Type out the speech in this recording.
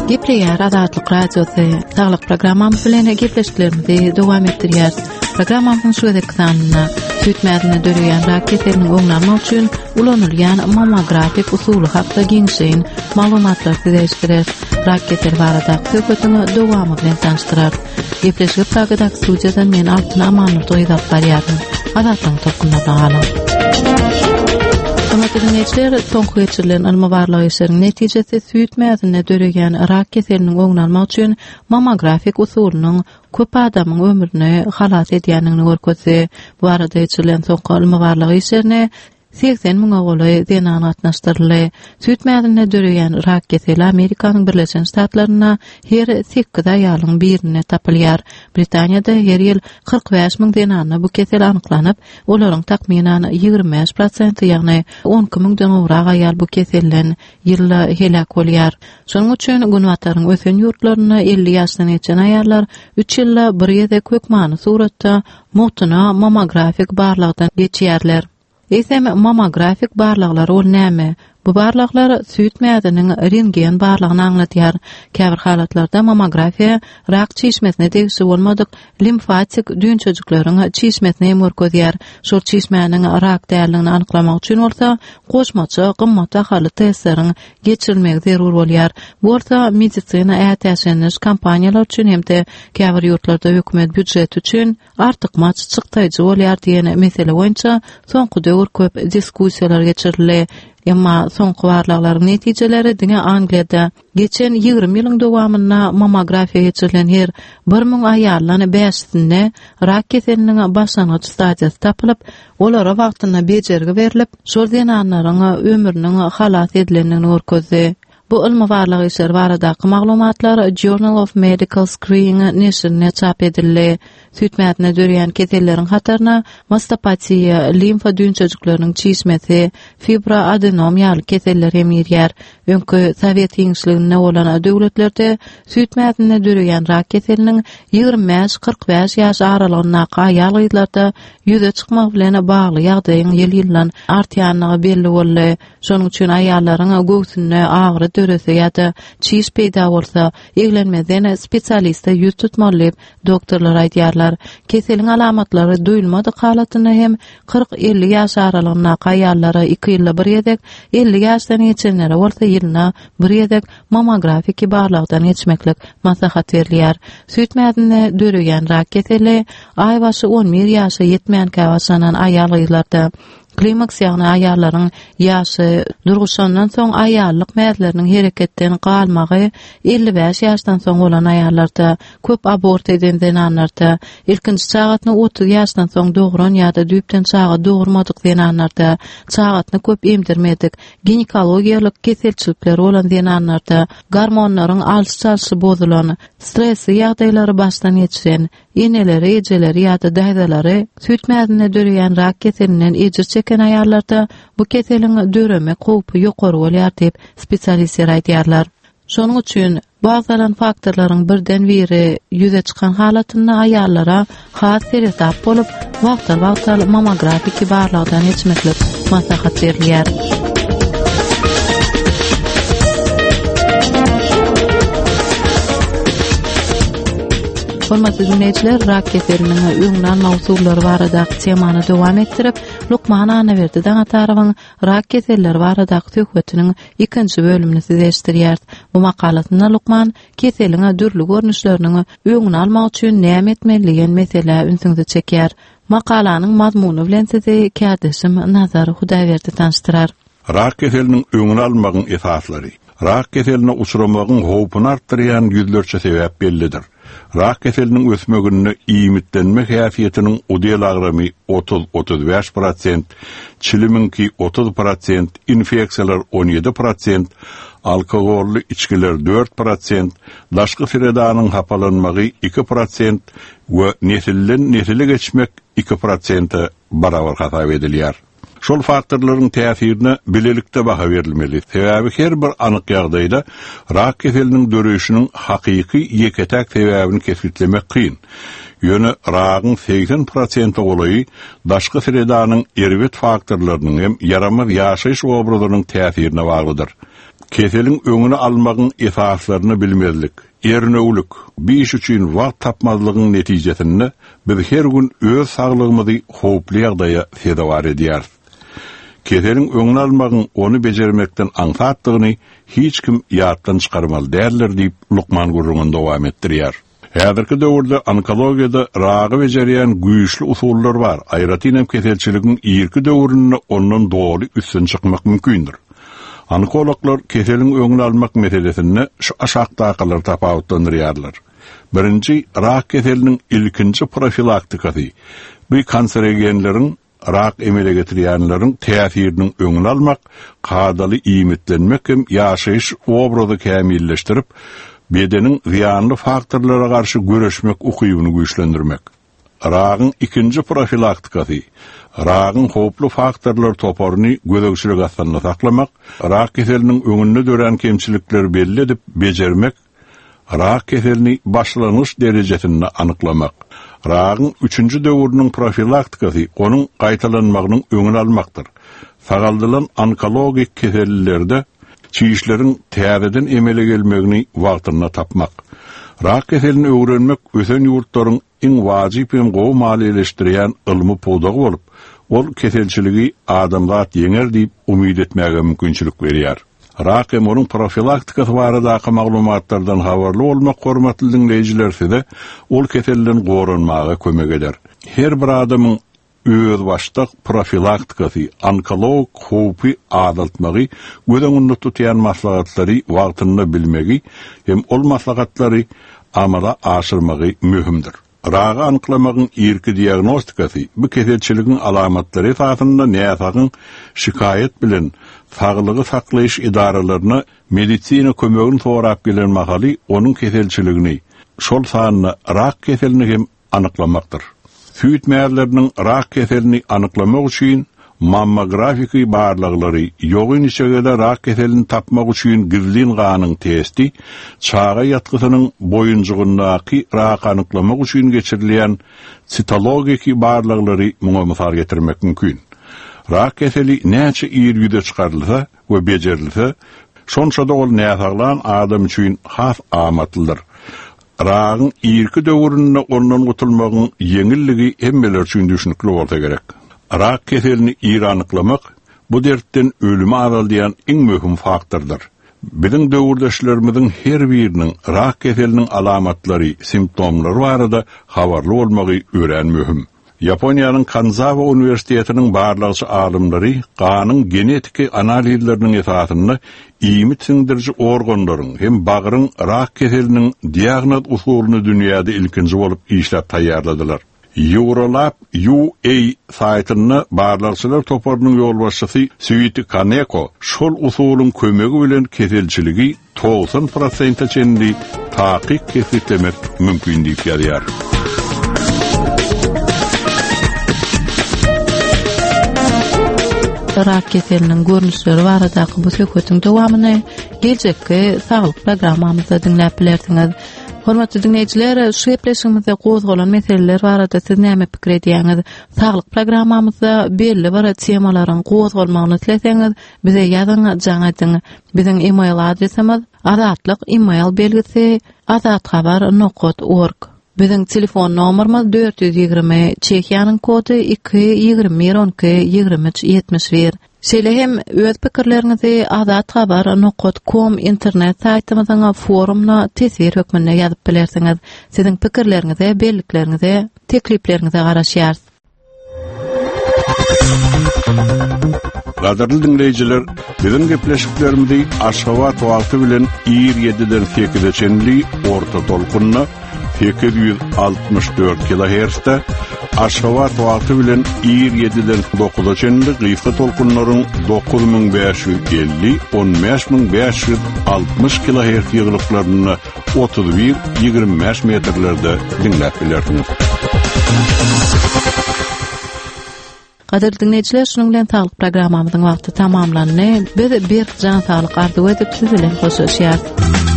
Gepleýär Azatlyk radiosy saglyk programmamy bilen gepleşiklerimizi dowam etdirýär. Programmamyň şu edeksanına süýtmädini döreýän raketleriniň öňlenme üçin ulanylýan mammografik usuly hakda giňşeýin maglumatlar sizleşdirer. Raketler barada söhbetini dowamy bilen tanıştyrar. Gepleşik programda studiýadan men Altyn Amanur doýdap barýarym. Azatlyň tokunda galyň. Dinleyijiler, soňky geçirilen alma barlygy işleriniň netijesi süýtmädini döreýän raketleriniň öňlenme üçin mammografik usulynyň köp adamyň ömrüni halas edýänini görkezdi. Bu arada geçirilen soňky alma barlygy işlerini 80.000 oğulay denan atnaşdyrly. Süýtmädini döreýän raketler Amerikanyň Birleşen Ştatlaryna her 8 aýalyň birini tapylýar. Britaniýada her ýyl 45.000 denany bu kesel anyklanyp, olaryň takminan 25%, ýagny 12.000-den owrak aýal bu keselden ýylda helak bolýar. Şonuň üçin günwataryň ösen ýurtlaryna 50 ýaşdan geçen aýallar 3 ýylda bir ýerde kökmany suratda mutuna mammografik barlygdan geçýärler. Esem mammografik barlyklar ol näme? Bu barlyklar süýtmädiniň rentgen barlygyny aňlatýar. Käbir halatlarda mammografiýa rak çeşmesine degişi bolmadyk limfatik düýnçejiklaryň çeşmesine mörkezýär. Şol çeşmäniň rak däliligini anyklamak üçin bolsa, goşmaçy gymmat ahaly testleriň geçirilmegi zerur bolýar. Bu orta medisina ätäşeniş kampaniýalar üçin hem-de käbir ýurtlarda hökümet büdjet üçin artykmaç çykdyjy bolýar diýen mesele boýunça soňky döwür köp diskussiýalar geçirildi. Emma soňky barlyklaryň netijeleri diňe Angliýada geçen 20 ýylyň dowamyna mammografiýa geçirilen her 1000 aýallaryň 5-sinde rak keseliniň başlangyç stadiýasy tapylyp, olara wagtyna bejergi berilip, şol denanlaryň ömrüniň halas edilenini görkezdi. Bu ilmi barlygy işler baradaky maglumatlar Journal of Medical Screening neşrine çap edildi. Süýtmädini döreýän keselleriň hatarına mastopatiýa, limfa düýnçejiklarynyň çeşmesi, fibra adenom ýaly keseller hem ýerýär. Öňkü Sowet ýeňişliginde bolan döwletlerde süýtmädini döreýän rak keseliniň 25-45 ýaş aralygyna aýal gyzlarda ýüze çykmak bilen bagly ýagdaýyň ýyl-ýyldan artýanyny belli boldy. Şonuň üçin aýallaryň göwsünde agyry dörese ýa-da çiş peýda bolsa, eglenmeden spesialiste ýüz tutmaly, doktorlar aýdýarlar. Keseliň alamatlary duýulmadyk halatyny hem 40-50 ýaş aralygyna aýallary 2 ýylda bir ýedek, 50 ýaşdan geçenlere bolsa ýylyna bir ýedek mammografik barlygdan geçmeklik maslahat berilýär. Süýtmädini döreýän rak keseli aýbaşy 11 ýaşa ýetmeýän käwasanan aýal gyzlarda klimaks ýagny aýallaryň ýaşy durguşandan soň aýallyk mäzleriniň hereketden galmagy 55 ýaşdan soň bolan aýallarda köp abort eden denanlarda ilkinji çagatyny 30 ýaşdan soň dogran ýa-da düýpden çaga dogurmadyk denanlarda çagatyny köp emdirmedik ginekologiýalyk keselçilikler bolan denanlarda gormonlaryň alçalyşy bozulan stresi ýagdaýlary başdan geçiren ineleri, ejeleri ýa-da daýdalary süýtmädini döreýän rak keselinden ejir çeken aýallarda bu keseliň döreme howpy ýokary bolýar diýip spesialistler aýdýarlar. Şonuň üçin bazalan faktorlaryň birden biri ýüze çykan halatyny aýallara has seretap bolup, wagtlar mammografik barlygdan geçmeklik maslahat berilýär. Hormatly dinleyijiler, rak keseliniň öňlen mawsulary baradaky temany dowam etdirip, Lukman Anaverdi daňa tarabyň rak keselleri baradaky söhbetiniň 2-nji bölümini sizleşdirýär. Bu makalatynda Lukman keseliň dürli görnüşlerini öňüne almak üçin näme etmeliligini mesele ünsüňde çekýär. Makalanyň mazmuny bilen sizi kädeşim Nazar Hudaýberdi tanıştyrar. Rak keseliniň öňüne almagyň esaslary. Rak keseline uçuramagyň howpuny artdyrýan ýüzlerçe sebäp bellidir. Rak keseliniň ösmegini iýmitlenme häsiýetiniň udel agramy 30-35%, çiliminki 30%, infeksiýalar 17%, alkoholly içkiler 4%, daşky firedanyň hapalanmagy 2% we nesilden nesile geçmek 2% barabar hasap edilýär. Şol faktorlaryň täsirine bilelikde baha berilmeli. Sebäbi her bir anyk ýagdaýda rak keseliniň döreýişiniň hakyky ýeketäk sebäbini kesitlemek kyn. Ýöne ragyň 80% olaý daşky firedanyň erwet faktorlarynyň hem yaramaz ýaşaýyş obrazynyň täsirine baglydyr. Keselin öňüni almagyň esaslarını bilmezlik, ernöwlük, bir iş üçin wagt tapmazlygyň netijesinde biz her gün öz saglygymyzy howply ýagdaýa sedawar edýär. Keselin öňüni almagyň onu bejermekden aňsatdygyny hiç kim ýatdan çykarmaly därler diýip Lukman gurrundan dowam etdirýär. Häzirki döwürde onkologiýada ragy bejerýän güýçli usullar bar. Aýratynam keselçiligiň ýerki döwründe ondan dogry üstün çykmak mümkindir. Onkologlar keselin öňüni almak meselesini şu aşağıdakılar tapawutlandyrýarlar. Birinci, rak keseliniň ilkinji profilaktikasy. Bu kanserogenleriň rak emele getirýänleriň täsiriniň öňüni almak, kadaly iýmitlenmek hem ýaşaýyş obrazy kämilleşdirip, bedeniň ziyanly faktorlara garşy göreşmek ukybyny güýçlendirmek. Ragyň ikinji profilaktikasy. Ragyň howply faktorlar toparyny gözegçilik astanynda saklamak, rak keseliniň öňünde dören kemçilikleri belli edip bejermek, rak keselini başlanyş derejesinde anyklamak. Ragyň üçünji döwrüniň profilaktikasy onuň gaýtalanmagynyň öňüni almakdyr. Sagaldylan onkologik kesellerde çiýişleriň täzeden emele gelmegini wagtyna tapmak. Rak keselini öwrenmek ösen ýurtlaryň iň wajyp hem gowy maliýeleşdirýän ilmi podagy bolup, ol keselçiligi adamzat ýeňer diýip umyd etmäge mümkinçilik berýär. Rak hem onuň profilaktikasy baradaky maglumatlardan habarly bolmak hormatly dinleýijilerse ol keselden goranmaga kömek eder. Her bir adamyň öz başlyk profilaktikasy, onkolog howpy adaltmagy, gödöňünde tutýan maslahatlary wagtynda bilmegi hem ol maslahatlary amala aşyrmagy möhümdir. Ragy anyklamagyň ýerki diagnostikasy bu keselçiligiň alamatlary esasında näsagyň şikayet bilen saglygy saklaýyş idaralaryna medisina kömegini sorap gelen mahaly onuň keselçiligini, şol sanyny rak keselini hem anyklamakdyr. Süýt määrleriniň rak keselini anyklamak üçin mammografiki barlyklary, ýogyn içegede rak keselini tapmak üçin gizlin testi, çağa ýatgysynyň boýunjugyndaky rak anyklamak üçin geçirilýän sitologiki barlyklary muňa mysal getirmek mümkin. Rak keseli näçe ýerde çykarylsa we bejerilse, şonça da ol näsaglan adam üçin has amatlydyr. Ragyň ýerki döwründe ondan gutulmagyň ýeňilligi hemmeler üçin düşünikli bolsa gerek. Rak keselini ýanyklamak bu dertten ölüme aralýan iň möhüm faktordur. Biziň döwürdeşlerimiziň her biriniň rak keseliniň alamatlary, simptomlary barada habarly bolmagy ören möhüm. Yaponiýanyň Kanzawa Universitetiniň barlygçy alymlary ganyň genetiki analizleriniň esasynda iýmit sindirji organlaryň hem bagyryň rak keseliniň diagnoz usulyny dünýäde ilkinji bolup işläp taýýarladylar. Eurolab UA saytyny barlygçylar toparynyň ýolbaşçysy Süýti Kaneko şol usulyň kömegi bilen keselçiligi 90% çenli takyk kesitlemek mümkin diýip ýazýar. Rak keseliniň görnüşleri baradaky bu söhbetiň dowamyny geljekki saglyk programmamyzda dinläp bilersiňiz. Hormatly dinleyijiler, şu epleşigimizde gozgalan meseleler barada siz näme pikir edýäňiz? Saglyk programmamyzda belli bir temalaryň gozgalmagyny tileseňiz, bize ýazyň, jaňadyň. Biziň e-mail adresimiz azatlyk e-mail belgisi azathabar.org. Biziň telefon nomerimiz 420 Çekiýanyň kody 220 Şeýle hem öz pikirleriňizi azathabar.com internet saýtymyzyň forumuna tesir hökmünde ýazyp bilersiňiz. Siziň pikirleriňize, belliklerinize, tekliplerinize garaşýarys. Gaderli dinleyijiler, biziň gepleşiklerimizi Aşgabat wagty bilen 7-den 8-e çenli orta tolkunna 864 kHz-de, Aşgabat wagty bilen 7-den 9-a çenli gysga tolkunlaryň 9550-15560 kHz ýyglyklaryny 31-25 metrlerde dinläp bilersiňiz. Gaderli dinleyijiler, şunuň bilen saglyk programmamyzyň wagty tamamlandy. Biz bir can saglyk arzu edip siz bilen hoşlaşýar.